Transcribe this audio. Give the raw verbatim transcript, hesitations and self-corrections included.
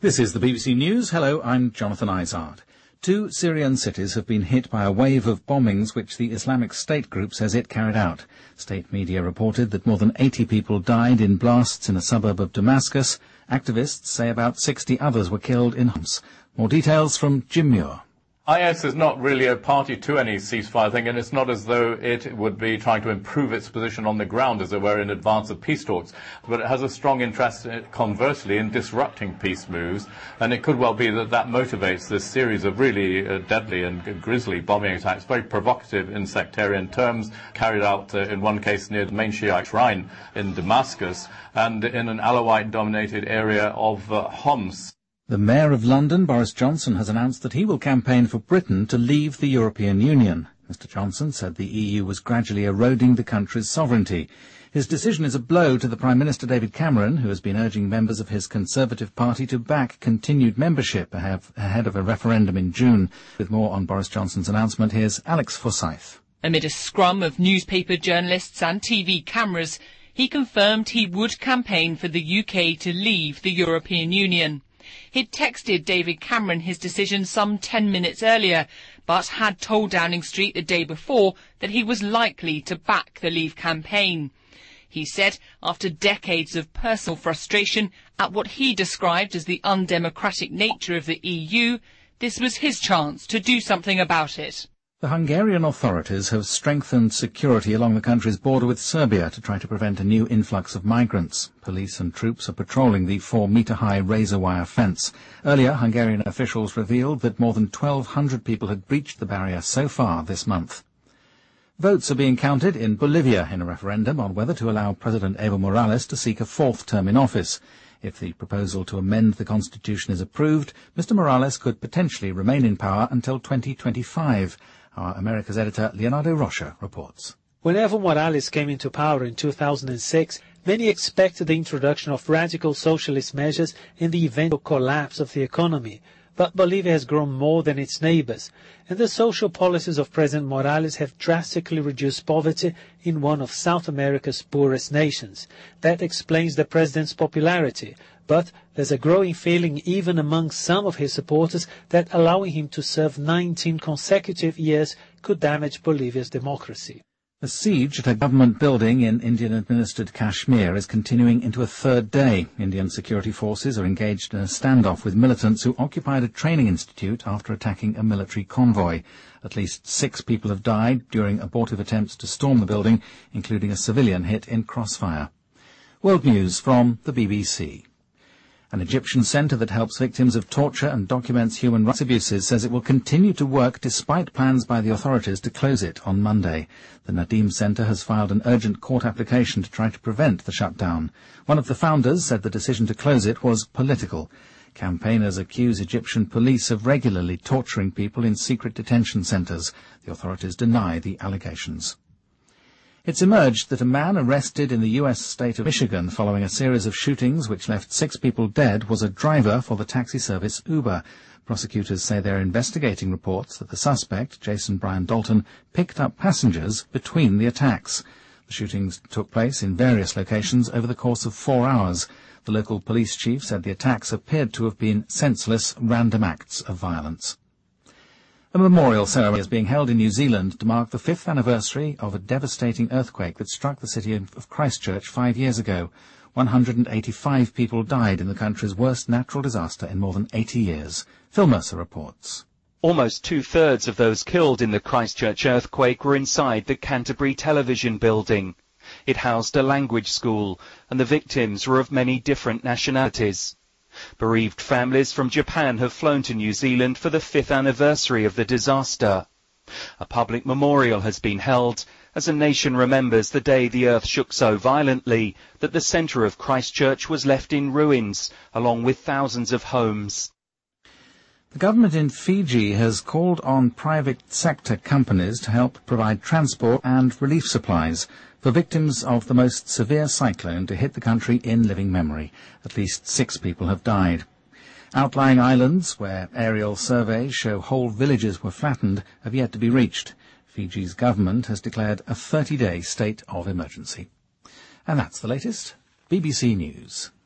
This is the B B C News. Hello, I'm Jonathan Izard. Two Syrian cities have been hit by a wave of bombings which the Islamic State group says it carried out. State media reported that more than eighty people died in blasts in a suburb of Damascus. Activists say about sixty others were killed in Homs. More details from Jim Muir. I S is not really a party to any ceasefire thing, and it's not as though it would be trying to improve its position on the ground, as it were, in advance of peace talks. But it has a strong interest, conversely, in disrupting peace moves, and it could well be that that motivates this series of really uh, deadly and grisly bombing attacks, very provocative in sectarian terms, carried out uh, in one case near the main Shiite shrine in Damascus, and in an Alawite-dominated area of uh, Homs. The Mayor of London, Boris Johnson, has announced that he will campaign for Britain to leave the European Union. Mister Johnson said the E U was gradually eroding the country's sovereignty. His decision is a blow to the Prime Minister David Cameron, who has been urging members of his Conservative Party to back continued membership ahead of a referendum in June. With more on Boris Johnson's announcement, here's Alex Forsyth. Amid a scrum of newspaper journalists and T V cameras, he confirmed he would campaign for the U K to leave the European Union. He'd texted David Cameron his decision some ten minutes earlier, but had told Downing Street the day before that he was likely to back the Leave campaign. He said after decades of personal frustration at what he described as the undemocratic nature of the E U, this was his chance to do something about it. The Hungarian authorities have strengthened security along the country's border with Serbia to try to prevent a new influx of migrants. Police and troops are patrolling the four-metre-high razor-wire fence. Earlier, Hungarian officials revealed that more than twelve hundred people had breached the barrier so far this month. Votes are being counted in Bolivia in a referendum on whether to allow President Evo Morales to seek a fourth term in office. If the proposal to amend the constitution is approved, Mister Morales could potentially remain in power until twenty twenty-five. Our America's editor, Leonardo Rocha, reports. When Evo Morales came into power in two thousand six, many expected the introduction of radical socialist measures and the eventual collapse of the economy. But Bolivia has grown more than its neighbors, and the social policies of President Morales have drastically reduced poverty in one of South America's poorest nations. That explains the president's popularity. But there's a growing feeling even among some of his supporters that allowing him to serve nineteen consecutive years could damage Bolivia's democracy. The siege at a government building in Indian-administered Kashmir is continuing into a third day. Indian security forces are engaged in a standoff with militants who occupied a training institute after attacking a military convoy. At least six people have died during abortive attempts to storm the building, including a civilian hit in crossfire. World News from the B B C. An Egyptian centre that helps victims of torture and documents human rights abuses says it will continue to work despite plans by the authorities to close it on Monday. The Nadim Centre has filed an urgent court application to try to prevent the shutdown. One of the founders said the decision to close it was political. Campaigners accuse Egyptian police of regularly torturing people in secret detention centres. The authorities deny the allegations. It's emerged that a man arrested in the U S state of Michigan following a series of shootings which left six people dead was a driver for the taxi service Uber. Prosecutors say they're investigating reports that the suspect, Jason Brian Dalton, picked up passengers between the attacks. The shootings took place in various locations over the course of four hours. The local police chief said the attacks appeared to have been senseless, random acts of violence. A memorial ceremony is being held in New Zealand to mark the fifth anniversary of a devastating earthquake that struck the city of Christchurch five years ago. one hundred eighty-five people died in the country's worst natural disaster in more than eighty years. Phil Mercer reports. Almost two-thirds of those killed in the Christchurch earthquake were inside the Canterbury Television building. It housed a language school, and the victims were of many different nationalities. Bereaved families from Japan have flown to New Zealand for the fifth anniversary of the disaster. A public memorial has been held as a nation remembers the day the earth shook so violently that the centre of Christchurch was left in ruins, along with thousands of homes. The government in Fiji has called on private sector companies to help provide transport and relief supplies for victims of the most severe cyclone to hit the country in living memory. At least six people have died. Outlying islands, where aerial surveys show whole villages were flattened, have yet to be reached. Fiji's government has declared a thirty-day state of emergency. And that's the latest. B B C News.